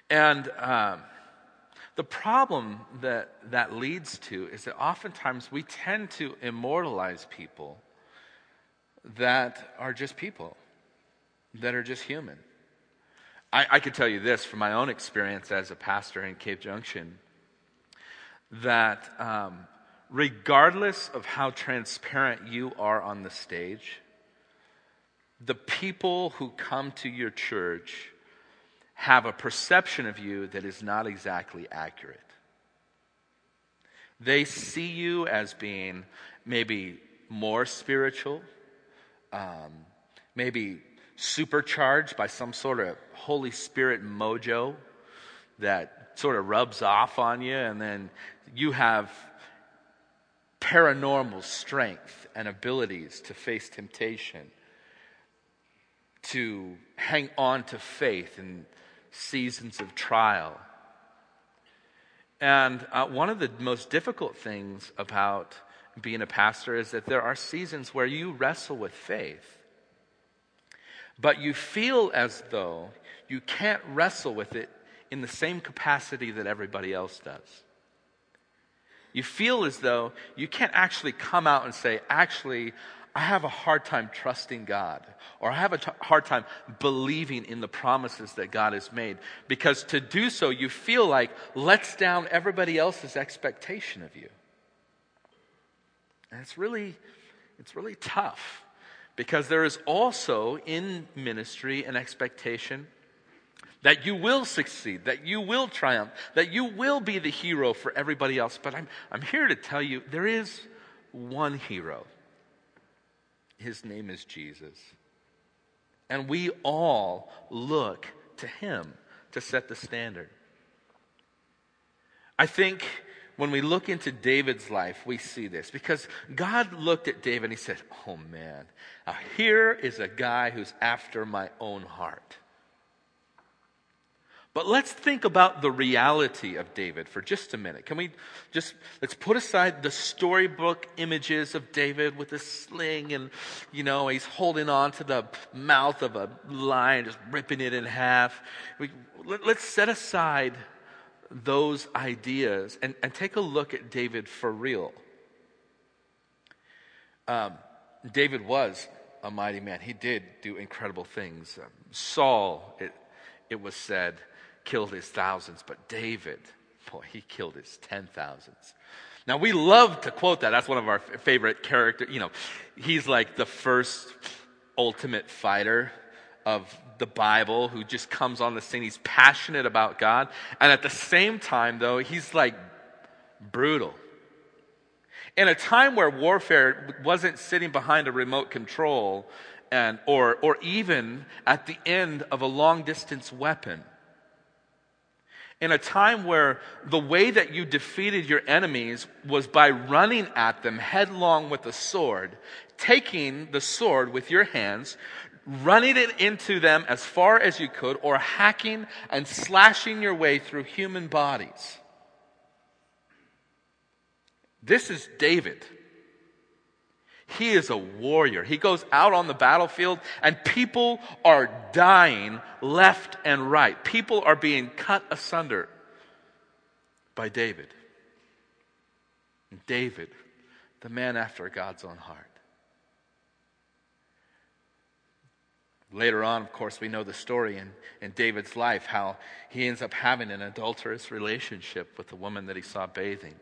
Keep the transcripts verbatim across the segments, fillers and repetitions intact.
And um, the problem that that leads to is that oftentimes we tend to immortalize people that are just people, that are just human. I, I could tell you this from my own experience as a pastor in Cave Junction, that um, regardless of how transparent you are on the stage, the people who come to your church have a perception of you that is not exactly accurate. They see you as being maybe more spiritual, um, maybe supercharged by some sort of Holy Spirit mojo that sort of rubs off on you, and then you have paranormal strength and abilities to face temptation, to hang on to faith in seasons of trial. And uh, one of the most difficult things about being a pastor is that there are seasons where you wrestle with faith, but you feel as though you can't wrestle with it in the same capacity that everybody else does. You feel as though you can't actually come out and say, actually, I have a hard time trusting God, or I have a t- hard time believing in the promises that God has made, because to do so, you feel like lets down everybody else's expectation of you. And it's really, it's really tough, because there is also in ministry an expectation that you will succeed, that you will triumph, that you will be the hero for everybody else. But I'm, I'm here to tell you, there is one hero. His name is Jesus. And we all look to him to set the standard. I think when we look into David's life, we see this. Because God looked at David and he said, oh man, now here is a guy who's after my own heart. But let's think about the reality of David for just a minute. Can we just, let's put aside the storybook images of David with a sling and, you know, he's holding on to the mouth of a lion, just ripping it in half. We, let, let's set aside those ideas and, and take a look at David for real. Um, David was a mighty man. He did do incredible things. Um, Saul, it, it was said, killed his thousands, but David, boy, he killed his ten thousands. Now, we love to quote that. That's one of our favorite characters. You know, he's like the first ultimate fighter of the Bible who just comes on the scene. He's passionate about God. And at the same time, though, he's like brutal. In a time where warfare wasn't sitting behind a remote control and or or even at the end of a long-distance weapon, in a time where the way that you defeated your enemies was by running at them headlong with a sword, taking the sword with your hands, running it into them as far as you could, or hacking and slashing your way through human bodies. This is David. He is a warrior. He goes out on the battlefield and people are dying left and right. People are being cut asunder by David. David, the man after God's own heart. Later on, of course, we know the story in, in David's life, how he ends up having an adulterous relationship with the woman that he saw bathing.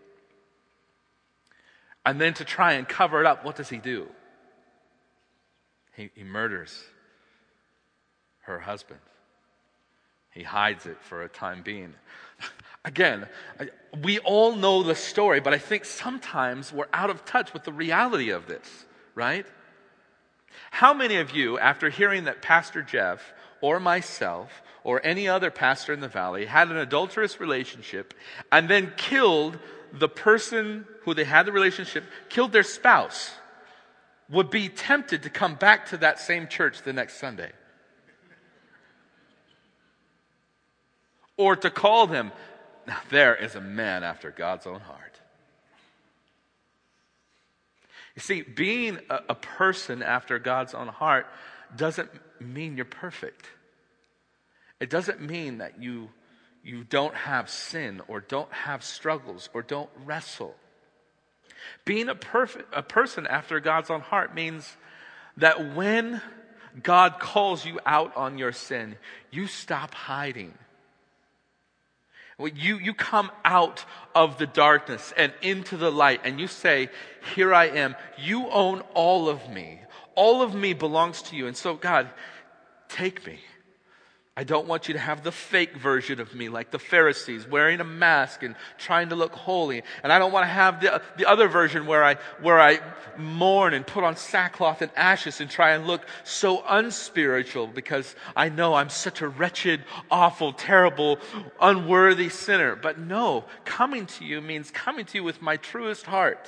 And then to try and cover it up, what does he do? He, he murders her husband. He hides it for a time being. Again, we all know the story, but I think sometimes we're out of touch with the reality of this, right? How many of you, after hearing that Pastor Jeff or myself or any other pastor in the valley had an adulterous relationship and then killed the person who they had the relationship, killed their spouse, would be tempted to come back to that same church the next Sunday? Or to call them, now there is a man after God's own heart. You see, being a, a person after God's own heart doesn't mean you're perfect. It doesn't mean that you you don't have sin or don't have struggles or don't wrestle. Being a perfect a person after God's own heart means that when God calls you out on your sin, you stop hiding. You, you come out of the darkness and into the light and you say, here I am. You own all of me. All of me belongs to you. And so, God, take me. I don't want you to have the fake version of me like the Pharisees, wearing a mask and trying to look holy. And I don't want to have the, the other version where I, where I mourn and put on sackcloth and ashes and try and look so unspiritual because I know I'm such a wretched, awful, terrible, unworthy sinner. But no, coming to you means coming to you with my truest heart.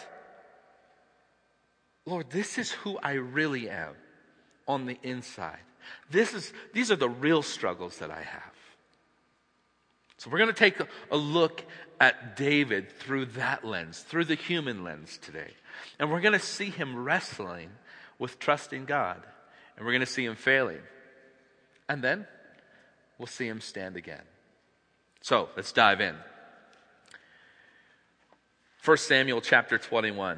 Lord, this is who I really am on the inside. This is, these are the real struggles that I have. So we're going to take a, a look at David through that lens, through the human lens today. And we're going to see him wrestling with trusting God. And we're going to see him failing. And then we'll see him stand again. So let's dive in. First Samuel chapter twenty-one.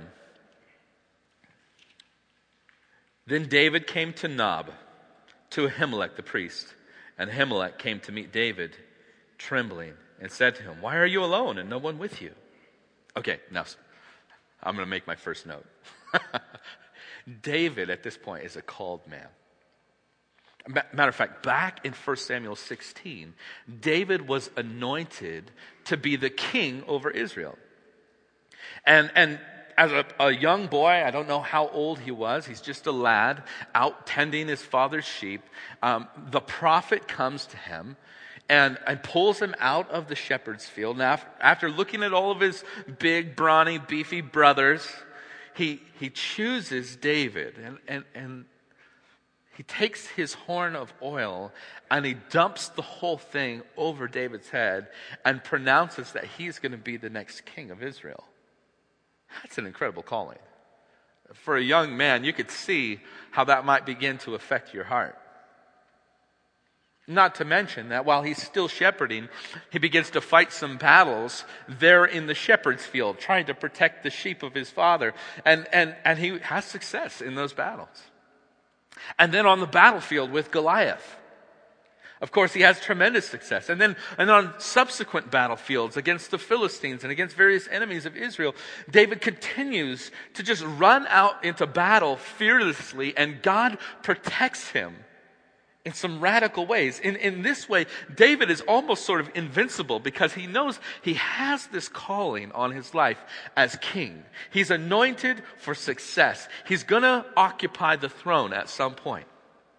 Then David came to Nob, to Ahimelech the priest. And Ahimelech came to meet David, trembling, and said to him, why are you alone and no one with you? Okay, now I'm going to make my first note. David at this point is a called man. Matter of fact, back in First Samuel sixteen, David was anointed to be the king over Israel. And, and As a, a young boy, I don't know how old he was. He's just a lad out tending his father's sheep. Um, the prophet comes to him and, and pulls him out of the shepherd's field. Now, after, after looking at all of his big, brawny, beefy brothers, he he chooses David. And, and, and he takes his horn of oil and he dumps the whole thing over David's head and pronounces that he's going to be the next king of Israel. That's an incredible calling. For a young man, you could see how that might begin to affect your heart. Not to mention that while he's still shepherding, he begins to fight some battles there in the shepherd's field, trying to protect the sheep of his father. And, and, and he has success in those battles. And then on the battlefield with Goliath, of course, he has tremendous success. And then and on subsequent battlefields against the Philistines and against various enemies of Israel, David continues to just run out into battle fearlessly, and God protects him in some radical ways. In, in this way, David is almost sort of invincible because he knows he has this calling on his life as king. He's anointed for success. He's going to occupy the throne at some point.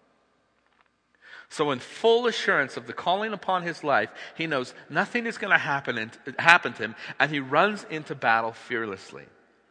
So in full assurance of the calling upon his life, he knows nothing is going to happen, in, happen to him, and he runs into battle fearlessly.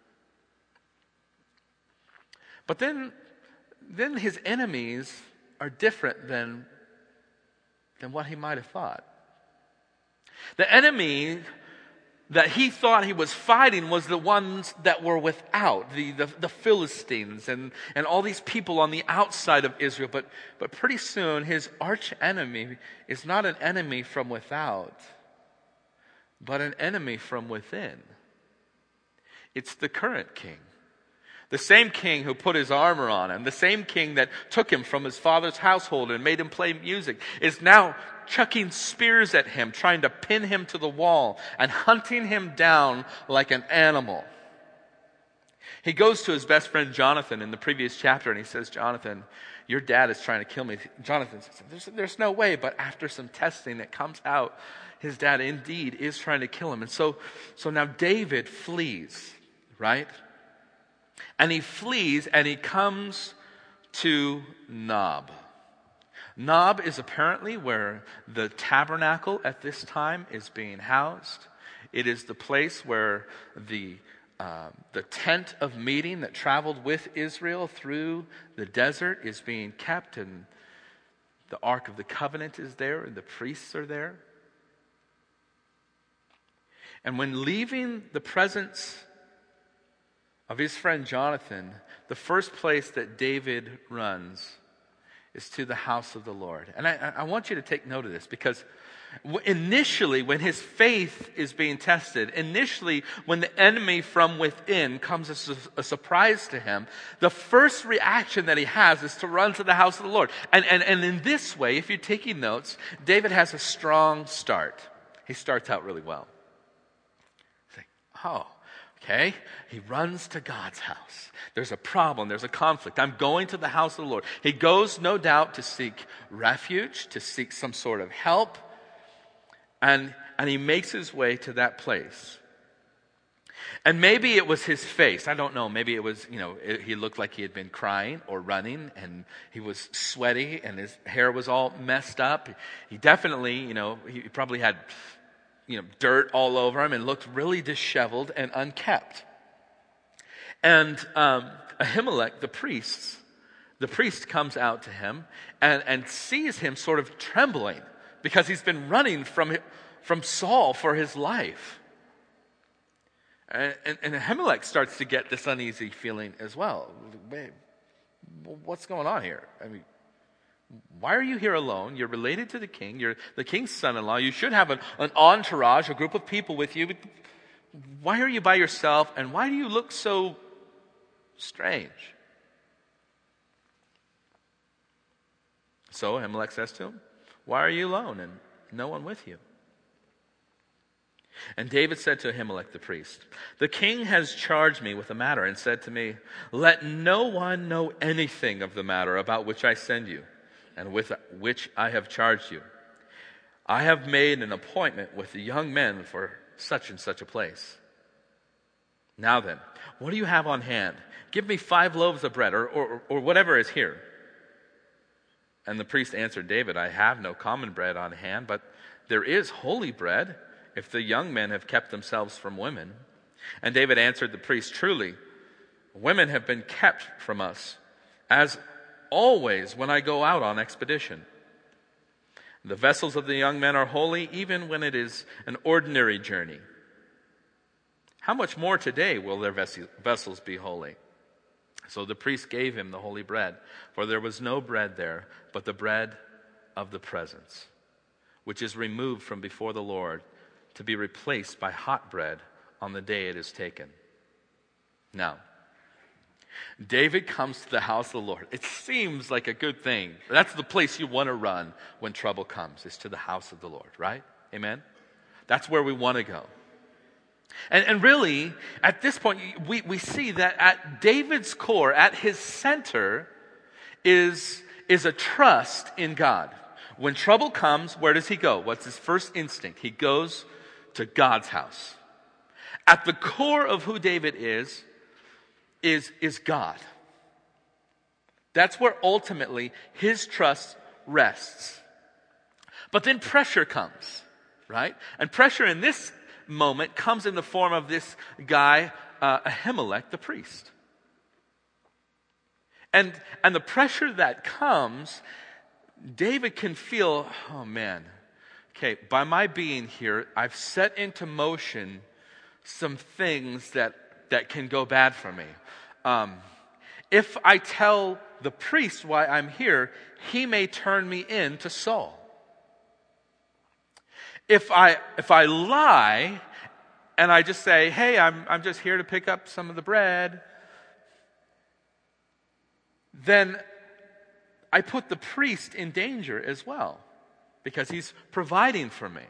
But then, then his enemies are different than, than what he might have thought. The enemy that he thought he was fighting was the ones that were without, the, the, the Philistines and, and all these people on the outside of Israel. But, but pretty soon his arch enemy is not an enemy from without, but an enemy from within. It's the current king. The same king who put his armor on him, the same king that took him from his father's household and made him play music, is now chucking spears at him, trying to pin him to the wall and hunting him down like an animal. He goes to his best friend Jonathan in the previous chapter and he says, Jonathan, your dad is trying to kill me. Jonathan says, there's, there's no way, but after some testing it comes out, his dad indeed is trying to kill him. And so, so now David flees, right? And he flees and he comes to Nob. Nob is apparently where the tabernacle at this time is being housed. It is the place where the uh, the tent of meeting that traveled with Israel through the desert is being kept, and the Ark of the Covenant is there, and the priests are there. And when leaving the presence of his friend Jonathan, the first place that David runs is to the house of the Lord. And I, I want you to take note of this, because initially, when his faith is being tested, initially, when the enemy from within comes as a, a surprise to him, the first reaction that he has is to run to the house of the Lord. And, and, and in this way, if you're taking notes, David has a strong start. He starts out really well. It's like, oh, okay. He runs to God's house. There's a problem. There's a conflict. I'm going to the house of the Lord. He goes, no doubt, to seek refuge, to seek some sort of help. And, and he makes his way to that place. And maybe it was his face. I don't know. Maybe it was, you know, it, he looked like he had been crying or running, and he was sweaty and his hair was all messed up. He definitely, you know, he probably had, you know, dirt all over him and looked really disheveled and unkept. And um, Ahimelech, the priest, the priest comes out to him and, and sees him sort of trembling, because he's been running from, from Saul for his life. And, and, and Ahimelech starts to get this uneasy feeling as well. Wait, what's going on here? I mean, why are you here alone? You're related to the king. You're the king's son-in-law. You should have an, an entourage, a group of people with you. Why are you by yourself? And why do you look so strange? So Ahimelech says to him, why are you alone and no one with you? And David said to Ahimelech the priest, the king has charged me with a matter and said to me, let no one know anything of the matter about which I send you and with which I have charged you. I have made an appointment with the young men for such and such a place. Now then, what do you have on hand? Give me five loaves of bread, or, or, or whatever is here. And the priest answered David, I have no common bread on hand, but there is holy bread, if the young men have kept themselves from women. And David answered the priest, truly, women have been kept from us, as always when I go out on expedition. The vessels of the young men are holy, even when it is an ordinary journey. How much more today will their vessels be holy? So the priest gave him the holy bread, for there was no bread there, but the bread of the presence, which is removed from before the Lord, to be replaced by hot bread on the day it is taken. Now, David comes to the house of the Lord. It seems like a good thing. That's the place you want to run when trouble comes, is to the house of the Lord, right? Amen? That's where we want to go. And, and really, at this point, we, we see that at David's core, at his center, is, is a trust in God. When trouble comes, where does he go? What's his first instinct? He goes to God's house. At the core of who David is, is, is God. That's where ultimately his trust rests. But then pressure comes, right? And pressure in this moment comes in the form of this guy, uh, Ahimelech, the priest. And, and the pressure that comes, David can feel, oh man, okay, by my being here, I've set into motion some things that, that can go bad for me. Um, if I tell the priest why I'm here, he may turn me in to Saul. If I if I lie and I just say, hey, I'm I'm just here to pick up some of the bread, then I put the priest in danger as well, because he's providing for me.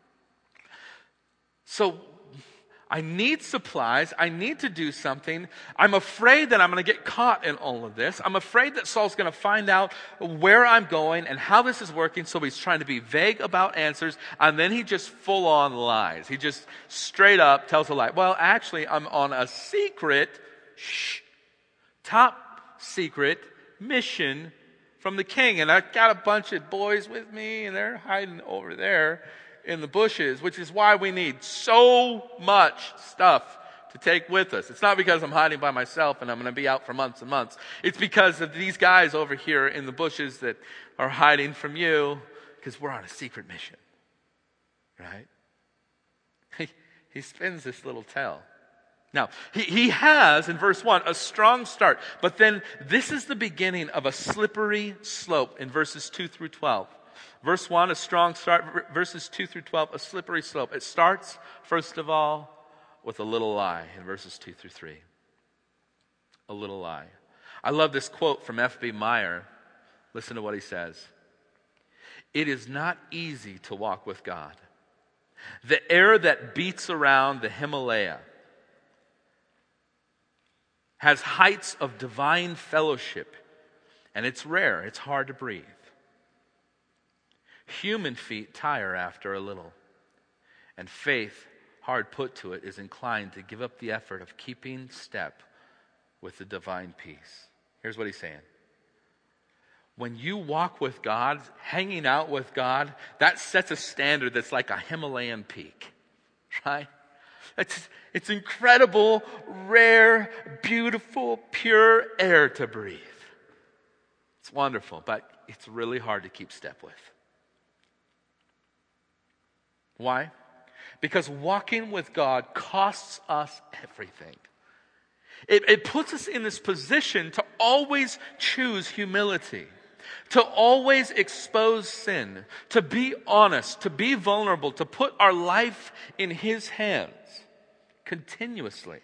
So I need supplies. I need to do something. I'm afraid that I'm going to get caught in all of this. I'm afraid that Saul's going to find out where I'm going and how this is working. So he's trying to be vague about answers. And then he just full on lies. He just straight up tells a lie. Well, actually, I'm on a secret, shh, top secret mission from the king. And I've got a bunch of boys with me and they're hiding over there in the bushes, which is why we need so much stuff to take with us. It's not because I'm hiding by myself and I'm going to be out for months and months. It's because of these guys over here in the bushes that are hiding from you, because we're on a secret mission. Right? He, he spins this little tale. Now, he, he has, in verse one, a strong start. But then this is the beginning of a slippery slope in verses two through twelve. Verse one, a strong start. Verses two through twelve, a slippery slope. It starts, first of all, with a little lie in verses two through three. A little lie. I love this quote from F B Meyer. Listen to what he says. It is not easy to walk with God. The air that beats around the Himalaya has heights of divine fellowship, and it's rare, it's hard to breathe. Human feet tire after a little, and faith, hard put to it, is inclined to give up the effort of keeping step with the divine peace. Here's what he's saying. When you walk with God, hanging out with God, that sets a standard that's like a Himalayan peak, right? It's, it's incredible, rare, beautiful, pure air to breathe. It's wonderful, but it's really hard to keep step with. Why? Because walking with God costs us everything. It, it puts us in this position to always choose humility, to always expose sin, to be honest, to be vulnerable, to put our life in His hands continuously.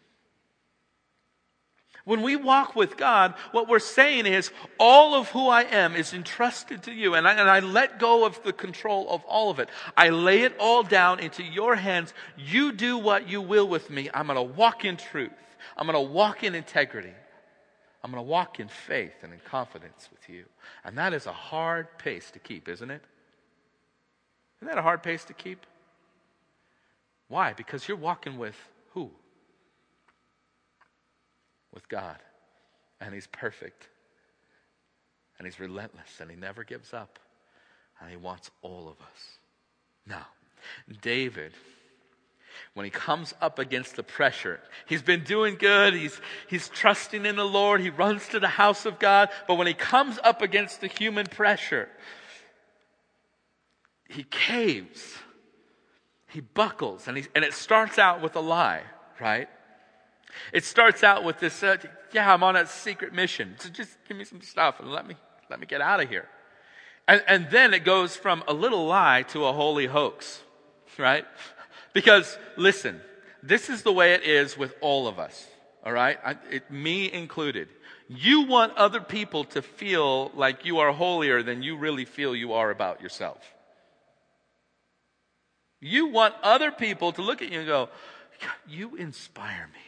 When we walk with God, what we're saying is, all of who I am is entrusted to you, and I, and I let go of the control of all of it. I lay it all down into your hands. You do what you will with me. I'm going to walk in truth. I'm going to walk in integrity. I'm going to walk in faith and in confidence with you. And that is a hard pace to keep, isn't it? Isn't that a hard pace to keep? Why? Because you're walking with who? With God. And He's perfect. And He's relentless. And He never gives up. And He wants all of us. Now, David, when he comes up against the pressure, he's been doing good. He's, he's trusting in the Lord. He runs to the house of God. But when he comes up against the human pressure, he caves. He buckles. And, he, and it starts out with a lie, right? It starts out with this, uh, yeah, I'm on a secret mission. So just give me some stuff and let me, let me get out of here. And, and then it goes from a little lie to a holy hoax, right? Because, listen, this is the way it is with all of us, all right? I, it, me included. You want other people to feel like you are holier than you really feel you are about yourself. You want other people to look at you and go, you inspire me.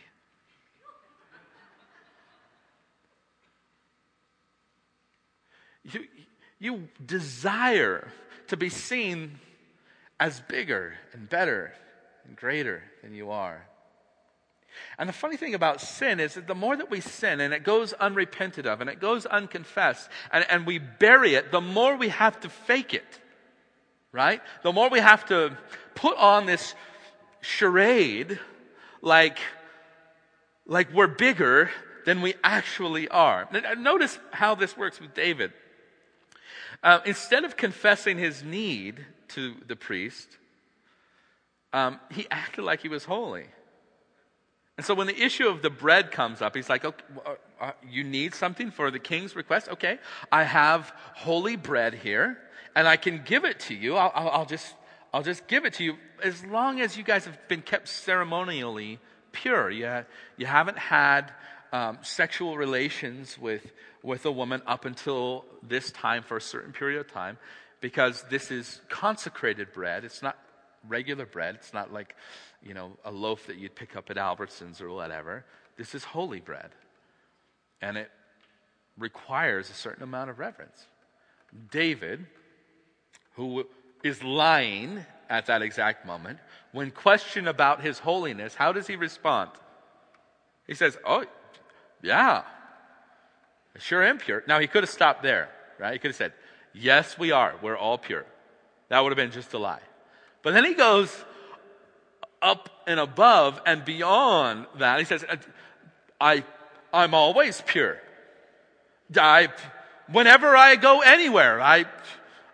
You, you desire to be seen as bigger and better and greater than you are. And the funny thing about sin is that the more that we sin and it goes unrepented of and it goes unconfessed and, and we bury it, the more we have to fake it, right? The more we have to put on this charade like, like we're bigger than we actually are. Notice how this works with David. Uh, instead of confessing his need to the priest, um, he acted like he was holy. And so when the issue of the bread comes up, he's like, okay, uh, you need something for the king's request? Okay, I have holy bread here, and I can give it to you. I'll, I'll, I'll just, I'll just give it to you as long as you guys have been kept ceremonially pure. You, you haven't had um, sexual relations with with a woman up until this time for a certain period of time, because this is consecrated bread. It's not regular bread. It's not like, you know, a loaf that you'd pick up at Albertsons or whatever. This is holy bread. And it requires a certain amount of reverence. David, who is lying at that exact moment, when questioned about his holiness, how does he respond? He says, oh, yeah, I sure am pure. Now, he could have stopped there, right? He could have said, yes, we are. We're all pure. That would have been just a lie. But then he goes up and above and beyond that. He says, I, I'm always pure. I, whenever I go anywhere, I,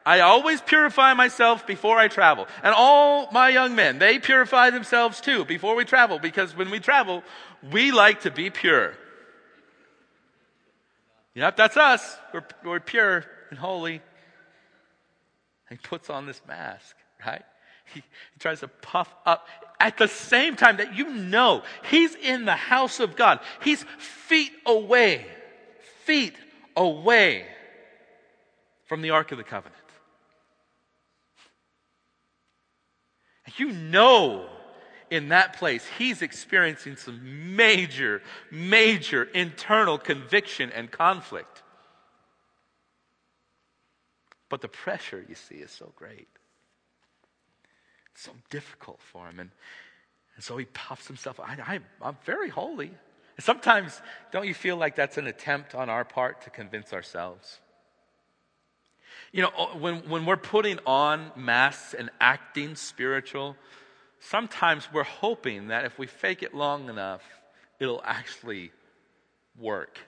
I always purify myself before I travel. And all my young men, they purify themselves too before we travel, because when we travel, we like to be pure. Yep, that's us. We're, we're pure and holy. He puts on this mask, right? He, he tries to puff up at the same time that you know he's in the house of God. He's feet away, feet away from the Ark of the Covenant. You know in that place he's experiencing some major, major internal conviction and conflict. But the pressure, you see, is so great. It's so difficult for him. And, and so he puffs himself. I, I, I'm very holy. And sometimes, don't you feel like that's an attempt on our part to convince ourselves? You know, when, when we're putting on masks and acting spiritual, sometimes we're hoping that if we fake it long enough, it'll actually work.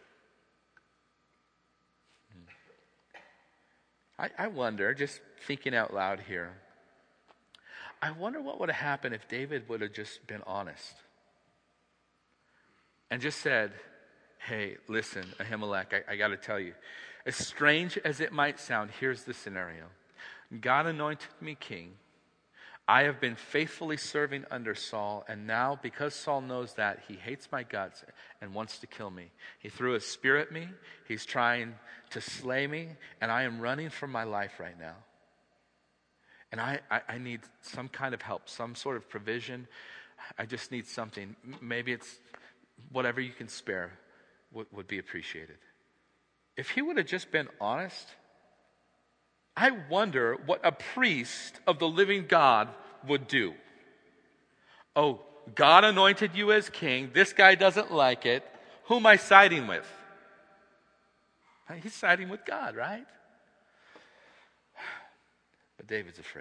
I, I wonder, just thinking out loud here, I wonder what would have happened if David would have just been honest and just said, hey, listen, Ahimelech, I, I got to tell you, as strange as it might sound, here's the scenario. God anointed me king. I have been faithfully serving under Saul, and now because Saul knows that, he hates my guts and wants to kill me. He threw a spear at me. He's trying to slay me, and I am running for my life right now. And I, I, I need some kind of help, some sort of provision. I just need something. Maybe it's whatever you can spare would, would be appreciated. If he would have just been honest, I wonder what a priest of the living God would do. Oh, God anointed you as king. This guy doesn't like it. Who am I siding with? He's siding with God, right? But David's afraid.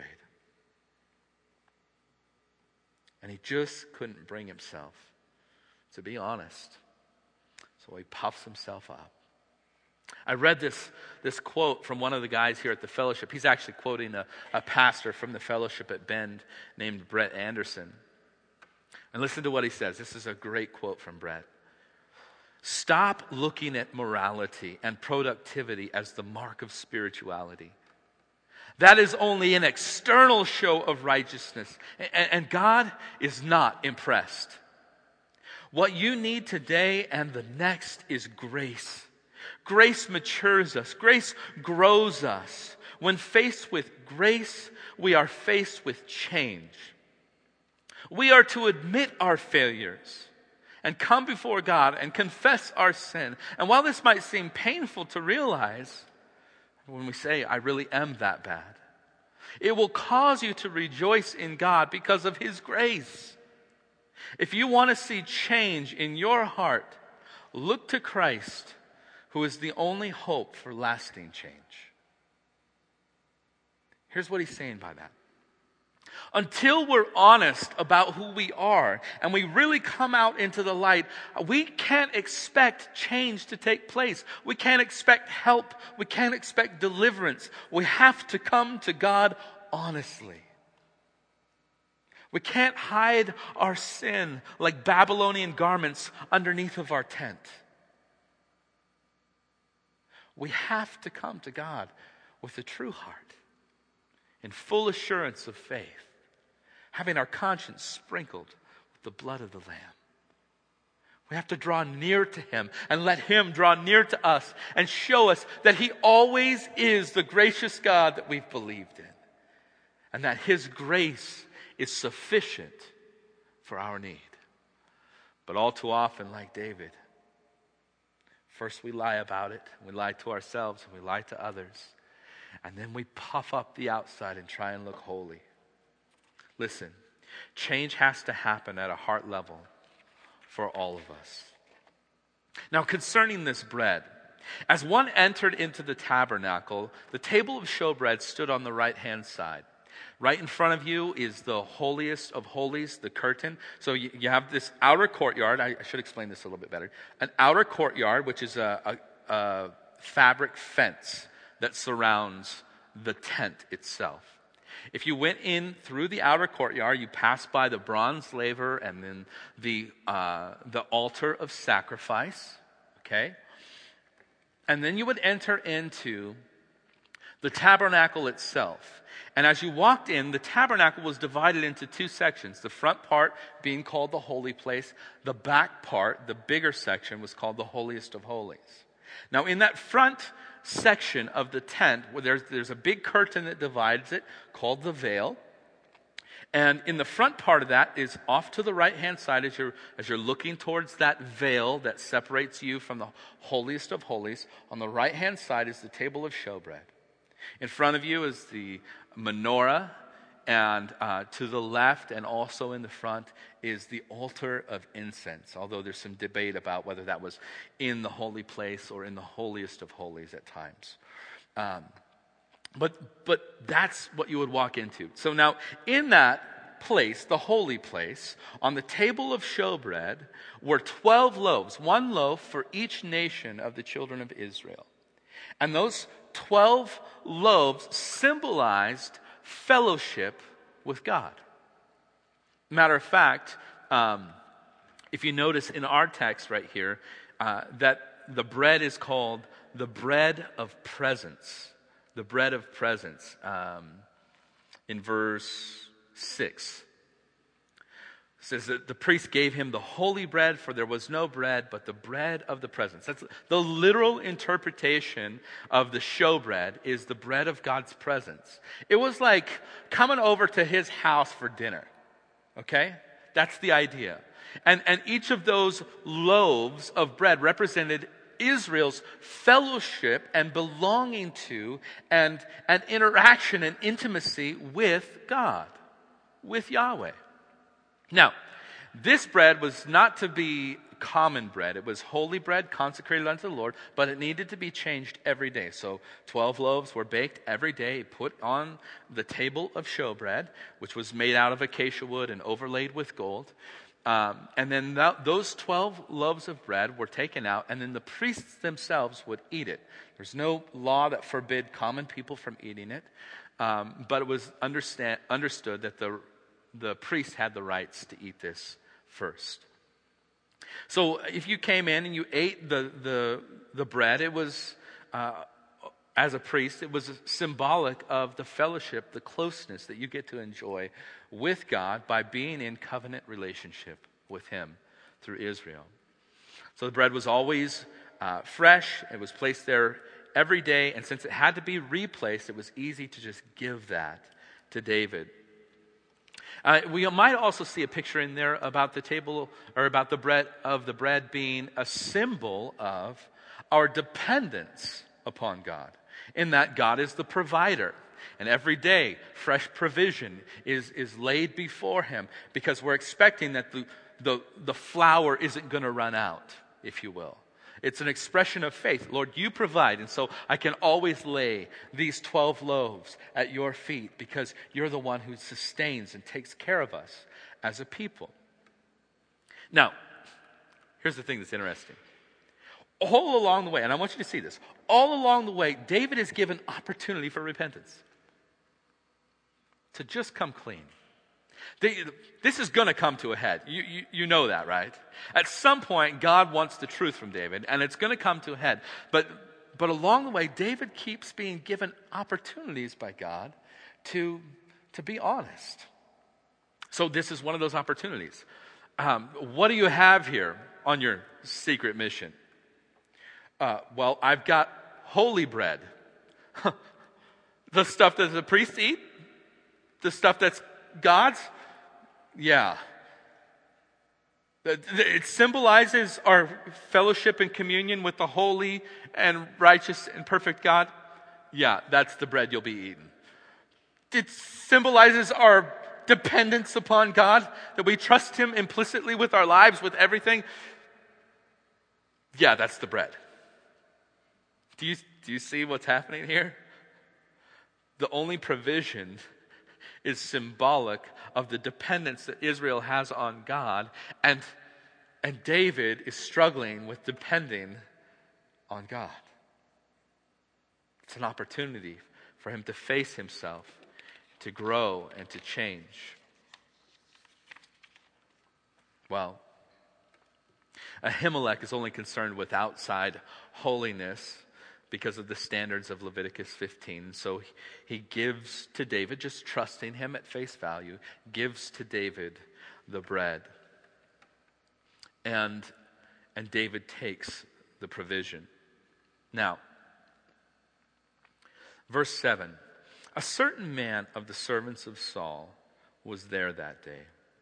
And he just couldn't bring himself to be honest. So he puffs himself up. I read this, this quote from one of the guys here at the fellowship. He's actually quoting a, a pastor from the fellowship at Bend named Brett Anderson. And listen to what he says. This is a great quote from Brett. Stop looking at morality and productivity as the mark of spirituality. That is only an external show of righteousness, and, and God is not impressed. What you need today and the next is grace. Grace matures us. Grace grows us. When faced with grace, we are faced with change. We are to admit our failures and come before God and confess our sin. And while this might seem painful to realize, when we say, I really am that bad, it will cause you to rejoice in God because of His grace. If you want to see change in your heart, look to Christ, who is the only hope for lasting change. Here's what he's saying by that. Until we're honest about who we are and we really come out into the light, we can't expect change to take place. We can't expect help. We can't expect deliverance. We have to come to God honestly. We can't hide our sin like Babylonian garments underneath of our tent. We have to come to God with a true heart, in full assurance of faith, having our conscience sprinkled with the blood of the Lamb. We have to draw near to Him and let Him draw near to us and show us that He always is the gracious God that we've believed in, and that His grace is sufficient for our need. But all too often, like David, first we lie about it, we lie to ourselves, and we lie to others, and then we puff up the outside and try and look holy. Listen, change has to happen at a heart level for all of us. Now, concerning this bread, as one entered into the tabernacle, the table of showbread stood on the right-hand side. Right in front of you is the holiest of holies, the curtain. So you, you have this outer courtyard. I, I should explain this a little bit better. An outer courtyard, which is a, a, a fabric fence that surrounds the tent itself. If you went in through the outer courtyard, you passed by the bronze laver and then the uh, the altar of sacrifice, okay? And then you would enter into the tabernacle itself. And as you walked in, the tabernacle was divided into two sections. The front part being called the holy place. The back part, the bigger section, was called the holiest of holies. Now in that front section of the tent, where there's, there's a big curtain that divides it, called the veil. And in the front part of that is off to the right-hand side as you're, as you're looking towards that veil that separates you from the holiest of holies. On the right-hand side is the table of showbread. In front of you is the menorah, and uh, to the left and also in the front is the altar of incense, although there's some debate about whether that was in the holy place or in the holiest of holies at times. Um, but, but that's what you would walk into. So now in that place, the holy place, on the table of showbread were twelve loaves, one loaf for each nation of the children of Israel. And those twelve loaves symbolized fellowship with God. Matter of fact, um, if you notice in our text right here, uh, that the bread is called the bread of presence. The bread of presence um, in verse six. It says that the priest gave him the holy bread, for there was no bread but the bread of the presence. That's the literal interpretation of the showbread, is the bread of God's presence. It was like coming over to his house for dinner. Okay? That's the idea. And, and each of those loaves of bread represented Israel's fellowship and belonging to and, and interaction and intimacy with God, with Yahweh. Now, this bread was not to be common bread. It was holy bread consecrated unto the Lord, but it needed to be changed every day. So twelve loaves were baked every day, put on the table of showbread, which was made out of acacia wood and overlaid with gold. Um, and then th- those twelve loaves of bread were taken out, and then the priests themselves would eat it. There's no law that forbid common people from eating it, um, but it was understand- understood that the the priest had the rights to eat this first. So if you came in and you ate the the, the bread, it was, uh, as a priest, it was symbolic of the fellowship, the closeness that you get to enjoy with God by being in covenant relationship with him through Israel. So the bread was always uh, fresh. It was placed there every day. And since it had to be replaced, it was easy to just give that to David. Uh, we might also see a picture in there about the table, or about the bread of the bread being a symbol of our dependence upon God, in that God is the provider. And every day, fresh provision is, is laid before him, because we're expecting that the, the, the flour isn't going to run out, if you will. It's an expression of faith. Lord, you provide, and so I can always lay these twelve loaves at your feet, because you're the one who sustains and takes care of us as a people. Now, here's the thing that's interesting. All along the way, and I want you to see this, all along the way, David is given opportunity for repentance. To just come clean. They, this is going to come to a head. You, you, you know that, right? At some point, God wants the truth from David, and it's going to come to a head. But, but along the way, David keeps being given opportunities by God to, to be honest. So this is one of those opportunities. Um, what do you have here on your secret mission? Uh, well, I've got holy bread. The stuff that the priests eat? The stuff that's God's? Yeah. It symbolizes our fellowship and communion with the holy and righteous and perfect God. Yeah, that's the bread you'll be eating. It symbolizes our dependence upon God, that we trust him implicitly with our lives, with everything. Yeah, that's the bread. Do you, do you see what's happening here? The only provision is symbolic of the dependence that Israel has on God, and, and David is struggling with depending on God. It's an opportunity for him to face himself, to grow and to change. Well, Ahimelech is only concerned with outside holiness because of the standards of Leviticus fifteen. So he gives to David, just trusting him at face value, gives to David the bread. And, and David takes the provision. Now, verse seven. A certain man of the servants of Saul was there that day.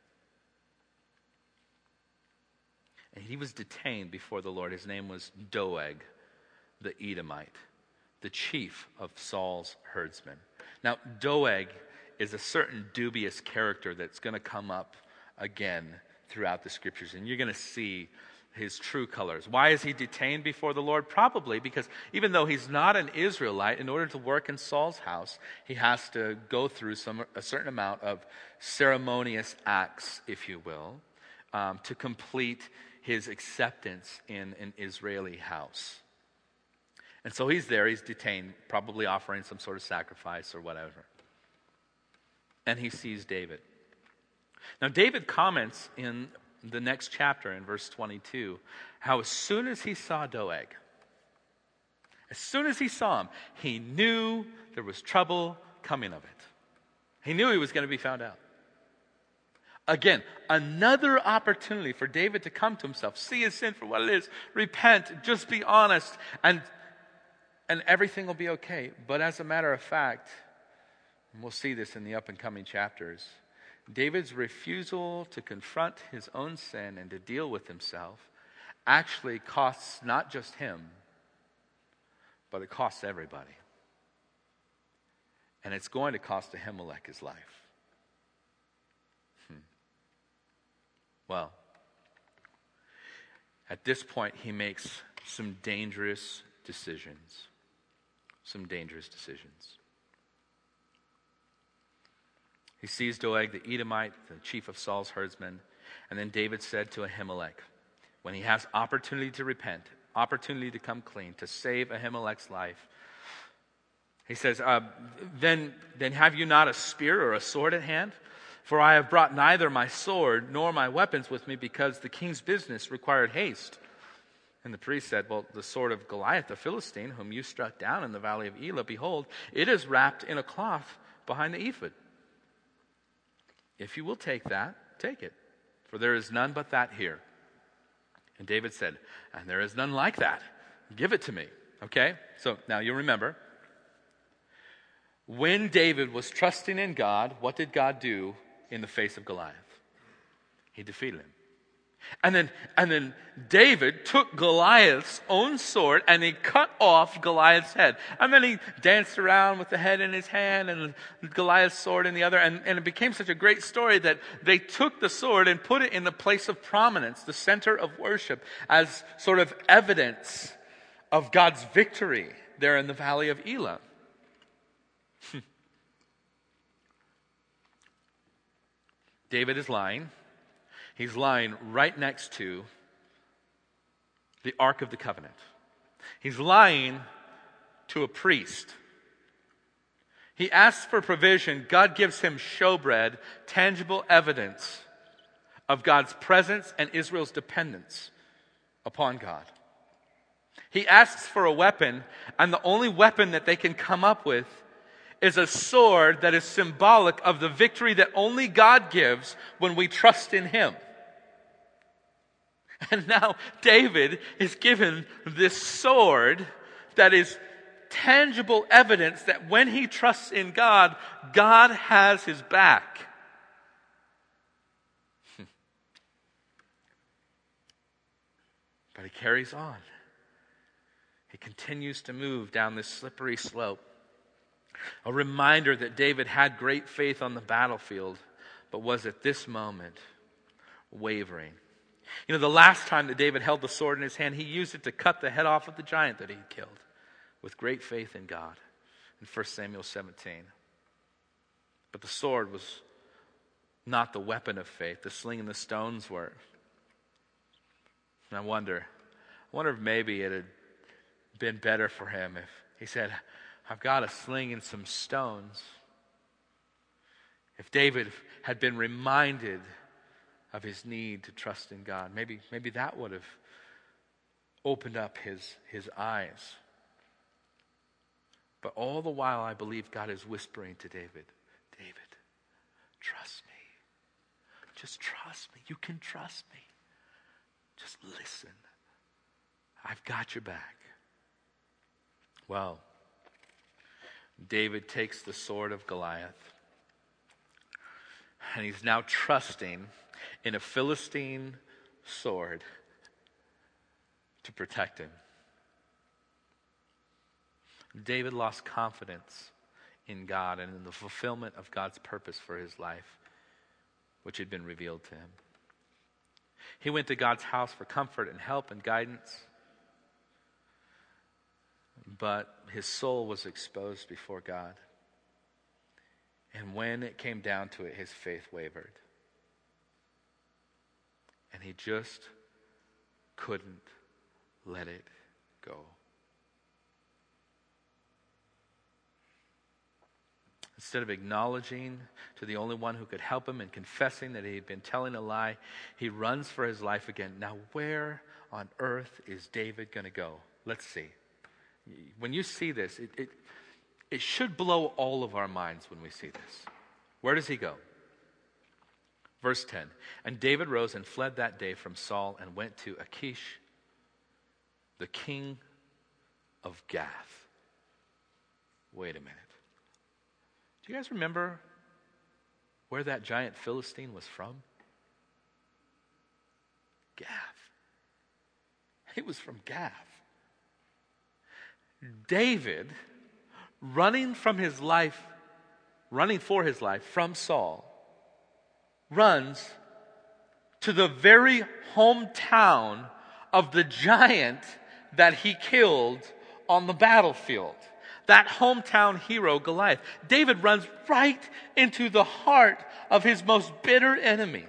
And he was detained before the Lord. His name was Doeg, the Edomite, the chief of Saul's herdsmen. Now, Doeg is a certain dubious character that's going to come up again throughout the scriptures. And you're going to see his true colors. Why is he detained before the Lord? Probably because even though he's not an Israelite, in order to work in Saul's house, he has to go through some a certain amount of ceremonious acts, if you will, um, to complete his acceptance in an Israeli house. And so he's there, he's detained, probably offering some sort of sacrifice or whatever. And he sees David. Now David comments in the next chapter, in verse twenty-two, how as soon as he saw Doeg, as soon as he saw him, he knew there was trouble coming of it. He knew he was going to be found out. Again, another opportunity for David to come to himself, see his sin for what it is, repent, just be honest, and, and everything will be okay. But as a matter of fact, and we'll see this in the up and coming chapters, David's refusal to confront his own sin and to deal with himself actually costs not just him, but it costs everybody. And it's going to cost Ahimelech his life. Well, at this point, he makes some dangerous decisions. Some dangerous decisions. He sees Doeg the Edomite, the chief of Saul's herdsmen, and then David said to Ahimelech, when he has opportunity to repent, opportunity to come clean, to save Ahimelech's life, he says, uh, then, then have you not a spear or a sword at hand? For I have brought neither my sword nor my weapons with me, because the king's business required haste. And the priest said, well, the sword of Goliath the Philistine, whom you struck down in the valley of Elah, behold, it is wrapped in a cloth behind the ephod. If you will take that, take it, for there is none but that here. And David said, and there is none like that. Give it to me. Okay? So now you remember, when David was trusting in God, what did God do in the face of Goliath? He defeated him. And then, and then David took Goliath's own sword and he cut off Goliath's head. And then he danced around with the head in his hand and Goliath's sword in the other. And, and it became such a great story that they took the sword and put it in the place of prominence, the center of worship, as sort of evidence of God's victory there in the valley of Elah. David is lying. He's lying right next to the Ark of the Covenant. He's lying to a priest. He asks for provision. God gives him showbread, tangible evidence of God's presence and Israel's dependence upon God. He asks for a weapon, and the only weapon that they can come up with is a sword that is symbolic of the victory that only God gives when we trust in Him. And now David is given this sword that is tangible evidence that when he trusts in God, God has his back. But he carries on. He continues to move down this slippery slope. A reminder that David had great faith on the battlefield, but was at this moment wavering. You know, the last time that David held the sword in his hand, he used it to cut the head off of the giant that he killed with great faith in God in First Samuel seventeen. But the sword was not the weapon of faith. The sling and the stones were. And I wonder, I wonder if maybe it had been better for him if he said, I've got a sling and some stones. If David had been reminded of his need to trust in God, maybe, maybe that would have opened up his, his eyes. But all the while, I believe God is whispering to David, David, trust me. Just trust me. You can trust me. Just listen. I've got your back. Well, David takes the sword of Goliath, and he's now trusting in a Philistine sword to protect him. David lost confidence in God and in the fulfillment of God's purpose for his life, which had been revealed to him. He went to God's house for comfort and help and guidance, but his soul was exposed before God. And when it came down to it, his faith wavered. And he just couldn't let it go. Instead of acknowledging to the only one who could help him and confessing that he had been telling a lie, he runs for his life again. Now, where on earth is David going to go? Let's see. When you see this, it, it, it should blow all of our minds when we see this. Where does he go? Verse ten. And David rose and fled that day from Saul and went to Achish, the king of Gath. Wait a minute. Do you guys remember where that giant Philistine was from? Gath. He was from Gath. David, running from his life, running for his life from Saul, runs to the very hometown of the giant that he killed on the battlefield. That hometown hero, Goliath. David runs right into the heart of his most bitter enemies.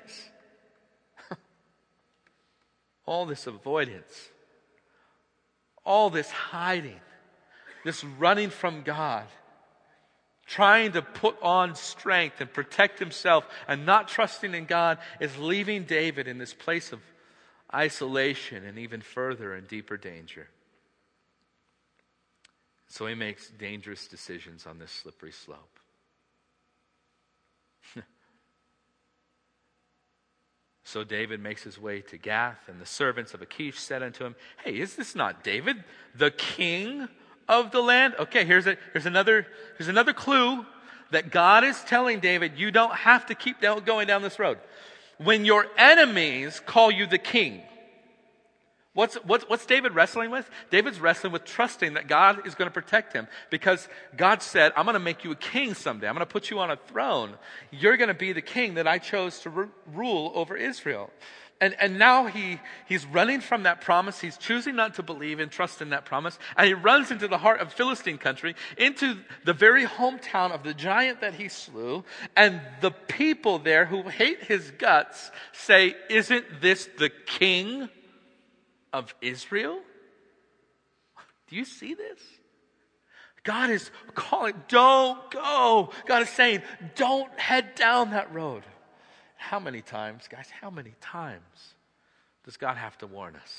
All this avoidance, all this hiding, this running from God, trying to put on strength and protect himself and not trusting in God is leaving David in this place of isolation and even further and deeper danger. So he makes dangerous decisions on this slippery slope. So David makes his way to Gath, and the servants of Achish said unto him, "Hey, is this not David, the king of the land?" Okay, here's a, here's another here's another clue that God is telling David, you don't have to keep down, going down this road. When your enemies call you the king, What's, what's, what's David wrestling with? David's wrestling with trusting that God is going to protect him because God said, I'm going to make you a king someday. I'm going to put you on a throne. You're going to be the king that I chose to r- rule over Israel. And, and now he, he's running from that promise. He's choosing not to believe and trust in that promise. And he runs into the heart of Philistine country, into the very hometown of the giant that he slew. And the people there who hate his guts say, isn't this the king of Israel? Do you see this? God is calling, don't go. God is saying, don't head down that road. How many times, guys, how many times does God have to warn us?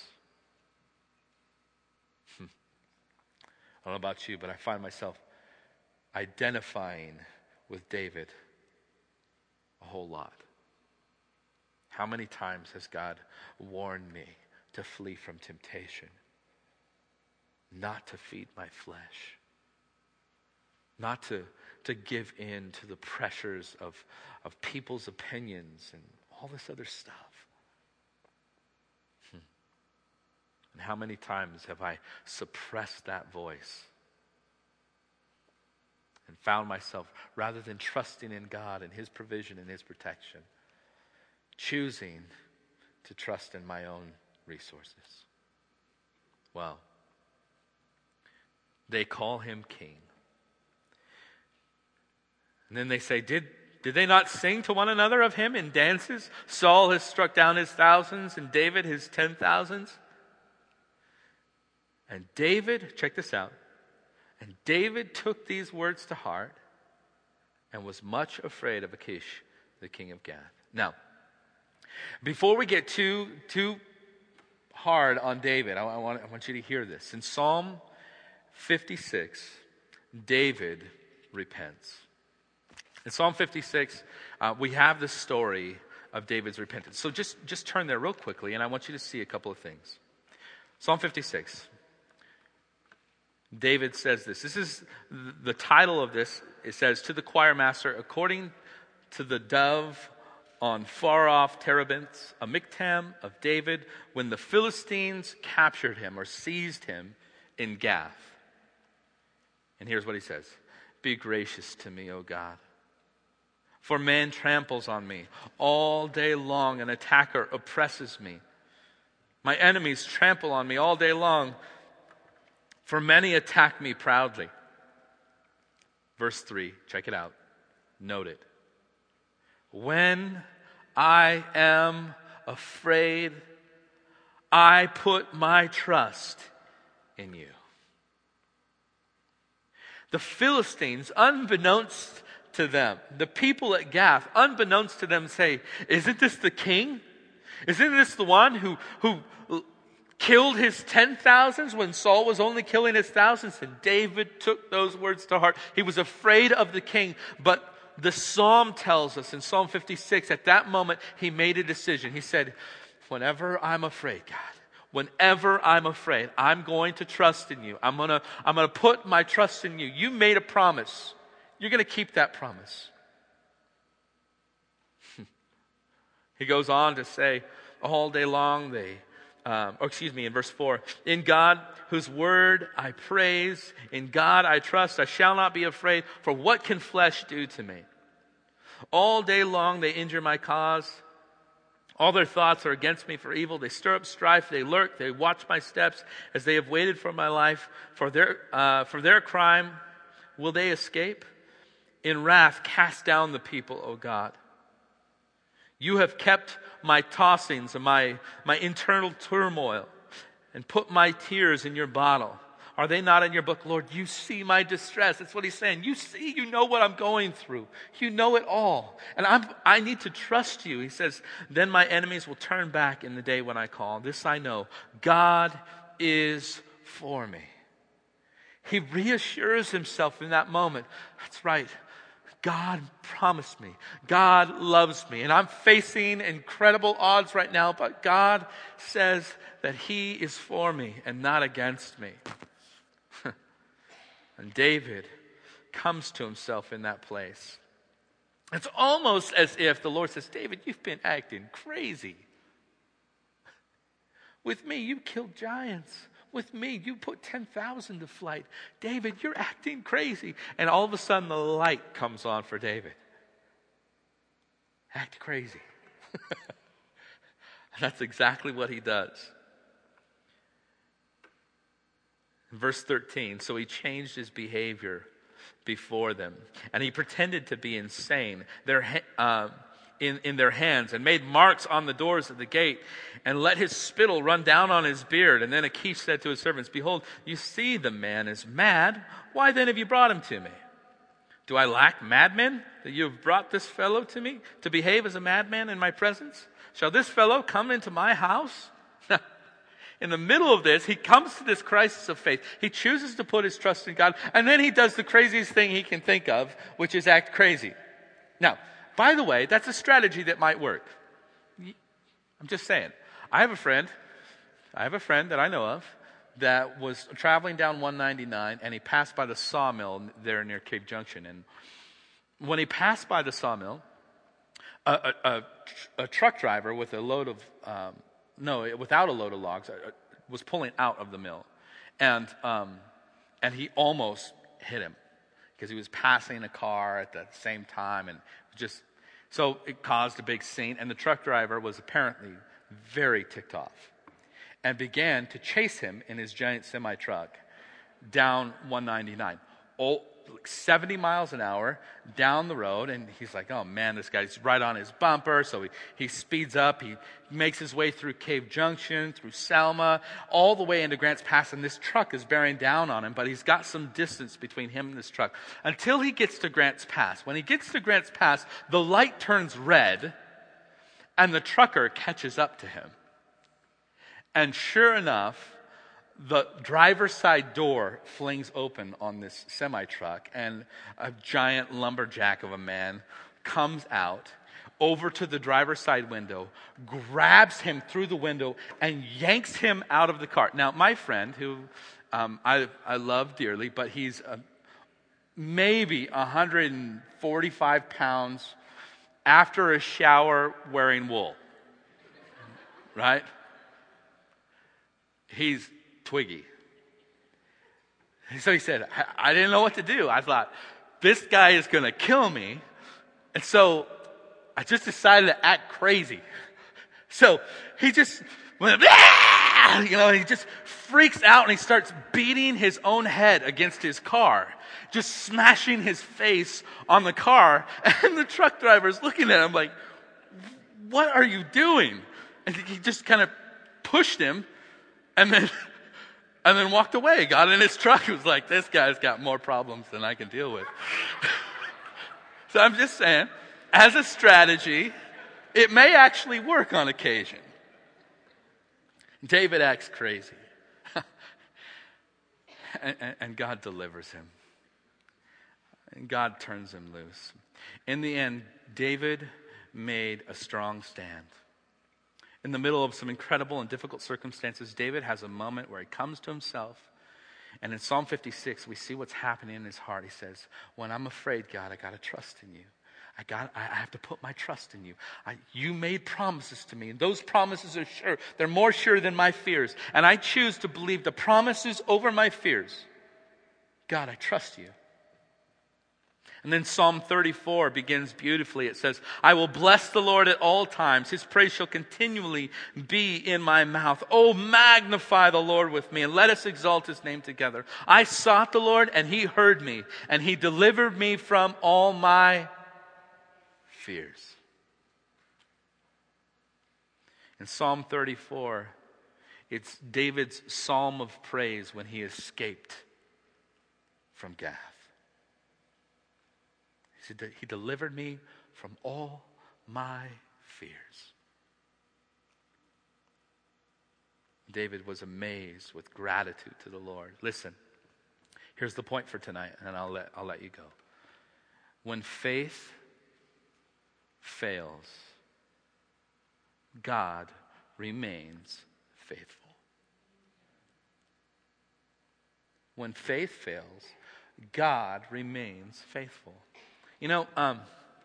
Hmm. I don't know about you, but I find myself identifying with David a whole lot. How many times has God warned me to flee from temptation, not to feed my flesh, not to, to give in to the pressures of, of people's opinions and all this other stuff. Hmm. And how many times have I suppressed that voice and found myself, rather than trusting in God and His provision and His protection, choosing to trust in my own resources? Well, they call him king. And then they say, did, did they not sing to one another of him in dances? Saul has struck down his thousands and David his ten thousands. And David, check this out, And David took these words to heart and was much afraid of Achish, the king of Gath. Now, before we get too too hard on David, I, I, want, I want you to hear this. In Psalm fifty-six, David repents. In Psalm fifty-six, uh, we have the story of David's repentance. So just, just turn there real quickly, and I want you to see a couple of things. Psalm fifty-six. David says this. This is the title of this. It says, to the choir master, according to the dove on far-off terebinths, a miktam of David, when the Philistines captured him or seized him in Gath. And here's what he says. Be gracious to me, O God. For man tramples on me. All day long an attacker oppresses me. My enemies trample on me all day long. For many attack me proudly. Verse three, check it out. Note it. When I am afraid, I put my trust in you. The Philistines, unbeknownst to them, the people at Gath, unbeknownst to them, say, isn't this the king? Isn't this the one who, who killed his ten thousands when Saul was only killing his thousands? And David took those words to heart. He was afraid of the king. But the psalm tells us in Psalm fifty-six, at that moment, he made a decision. He said, whenever I'm afraid, God, whenever I'm afraid, I'm going to trust in you. I'm going to, I'm going to put my trust in you. You made a promise. You're going to keep that promise. He goes on to say, all day long they, um, or excuse me, in verse four, in God, whose word I praise, in God I trust, I shall not be afraid, for what can flesh do to me? All day long they injure my cause. All their thoughts are against me for evil. They stir up strife. They lurk. They watch my steps as they have waited for my life. For their, uh, for their crime, will they escape? In wrath, cast down the people, O God. You have kept my tossings and my, my internal turmoil and put my tears in your bottle. Are they not in your book? Lord, you see my distress. That's what he's saying. You see, you know what I'm going through. You know it all. And I'm, I need to trust you. He says, then my enemies will turn back in the day when I call. This I know. God is for me. He reassures himself in that moment. That's right. God promised me. God loves me. And I'm facing incredible odds right now, but God says that he is for me and not against me. And David comes to himself in that place. It's almost as if the Lord says, David, you've been acting crazy. With me, you killed giants. With me, you put ten thousand to flight. David, you're acting crazy. And all of a sudden, the light comes on for David. Act crazy. That's exactly what he does. Verse thirteen, so he changed his behavior before them, and he pretended to be insane their, uh, in, in their hands, and made marks on the doors of the gate, and let his spittle run down on his beard. And then Achish said to his servants, behold, you see the man is mad. Why then have you brought him to me? Do I lack madmen that you have brought this fellow to me to behave as a madman in my presence? Shall this fellow come into my house? In the middle of this, he comes to this crisis of faith. He chooses to put his trust in God, and then he does the craziest thing he can think of, which is act crazy. Now, by the way, that's a strategy that might work. I'm just saying. I have a friend, I have a friend that I know of that was traveling down one ninety-nine, and he passed by the sawmill there near Cape Junction. And when he passed by the sawmill, a, a, a, a truck driver with a load of um, No, without a load of logs, was pulling out of the mill. And um, and he almost hit him because he was passing a car at the same time. And just so it caused a big scene. And the truck driver was apparently very ticked off and began to chase him in his giant semi-truck down one ninety-nine. old, like seventy miles an hour down the road, and he's like, oh man, this guy's right on his bumper, so he, he speeds up, he makes his way through Cave Junction, through Selma, all the way into Grants Pass, and this truck is bearing down on him, but he's got some distance between him and this truck, until he gets to Grants Pass. When he gets to Grants Pass, the light turns red, and the trucker catches up to him. And sure enough, the driver's side door flings open on this semi-truck, and a giant lumberjack of a man comes out over to the driver's side window, grabs him through the window, and yanks him out of the car. Now, my friend, who um, I, I love dearly, but he's uh, maybe one hundred forty-five pounds after a shower wearing wool, right? He's twiggy. So he said, I, I didn't know what to do. I thought, this guy is going to kill me. And so I just decided to act crazy. So he just went, ah! you know, and he just freaks out and he starts beating his own head against his car, just smashing his face on the car. And the truck driver is looking at him like, what are you doing? And he just kind of pushed him and then And then walked away, got in his truck. He was like, this guy's got more problems than I can deal with. So I'm just saying, as a strategy, it may actually work on occasion. David acts crazy. and, and, and God delivers him. And God turns him loose. In the end, David made a strong stand. In the middle of some incredible and difficult circumstances, David has a moment where he comes to himself. And in Psalm fifty-six, we see what's happening in his heart. He says, when I'm afraid, God, I got to trust in you. I got, I have to put my trust in you. I, you made promises to me, and those promises are sure. They're more sure than my fears. And I choose to believe the promises over my fears. God, I trust you. And then Psalm thirty-four begins beautifully. It says, I will bless the Lord at all times. His praise shall continually be in my mouth. Oh, magnify the Lord with me, and let us exalt his name together. I sought the Lord, and he heard me, and he delivered me from all my fears. In Psalm thirty-four, it's David's psalm of praise when he escaped from Gath. He delivered me from all my fears. David was amazed with gratitude to the Lord. Listen, here's the point for tonight, and I'll let, I'll let you go. When faith fails, God remains faithful. When faith fails, God remains faithful. You know, um,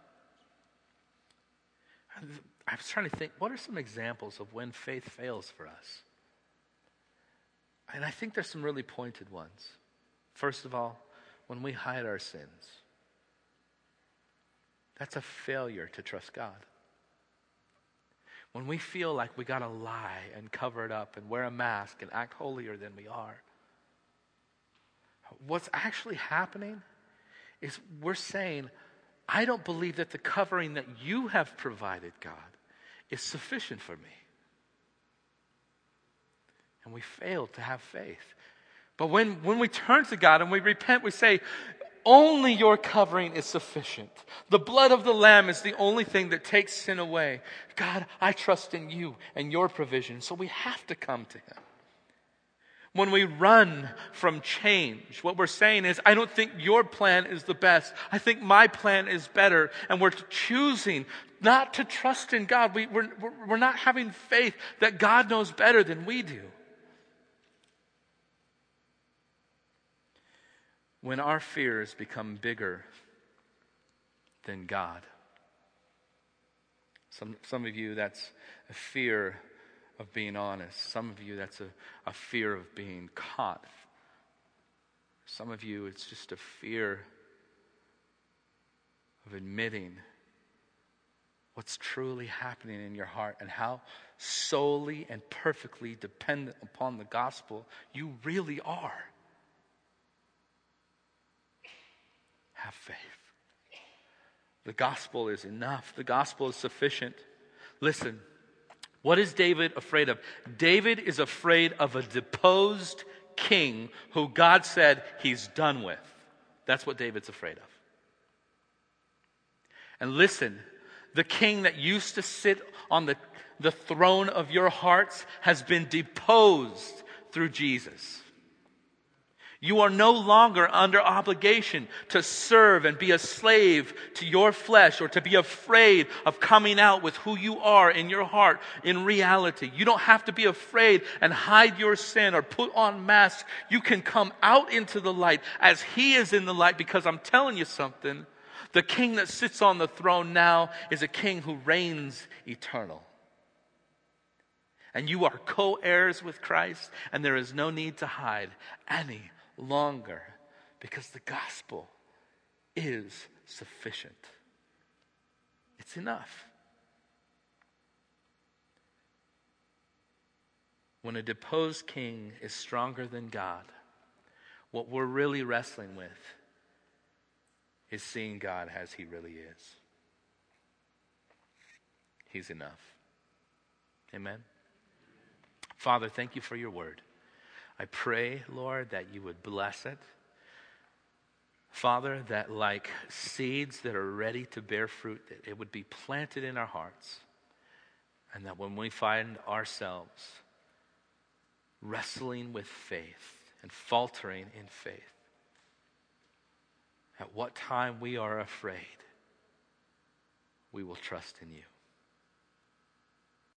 I was trying to think, what are some examples of when faith fails for us? And I think there's some really pointed ones. First of all, when we hide our sins. That's a failure to trust God. When we feel like we got to lie and cover it up and wear a mask and act holier than we are. What's actually happening is we're saying, I don't believe that the covering that you have provided, God, is sufficient for me. And we fail to have faith. But when, when we turn to God and we repent, we say, only your covering is sufficient. The blood of the Lamb is the only thing that takes sin away. God, I trust in you and your provision. So we have to come to him. When we run from change, what we're saying is, I don't think your plan is the best. I think my plan is better. And we're choosing not to trust in God. We, we're, we're not having faith that God knows better than we do. When our fears become bigger than God. Some, some of you, that's a fear of being honest. Some of you, that's a, a fear of being caught. Some of you, it's just a fear of admitting what's truly happening in your heart and how solely and perfectly dependent upon the gospel you really are. have faith. The gospel is enough. The gospel is sufficient. Listen, what is David afraid of? David is afraid of a deposed king who God said he's done with. That's what David's afraid of. And listen, the king that used to sit on the, the throne of your hearts has been deposed through Jesus. You are no longer under obligation to serve and be a slave to your flesh or to be afraid of coming out with who you are in your heart in reality. You don't have to be afraid and hide your sin or put on masks. You can come out into the light as He is in the light, because I'm telling you something. The king that sits on the throne now is a king who reigns eternal. And you are co-heirs with Christ, and there is no need to hide any longer, because the gospel is sufficient. It's enough. When a deposed king is stronger than God, what we're really wrestling with is seeing God as He really is. He's enough. Amen. Father, thank you for your word. I pray, Lord, that you would bless it. Father, that like seeds that are ready to bear fruit, that it would be planted in our hearts. And that when we find ourselves wrestling with faith and faltering in faith, at what time we are afraid, we will trust in you.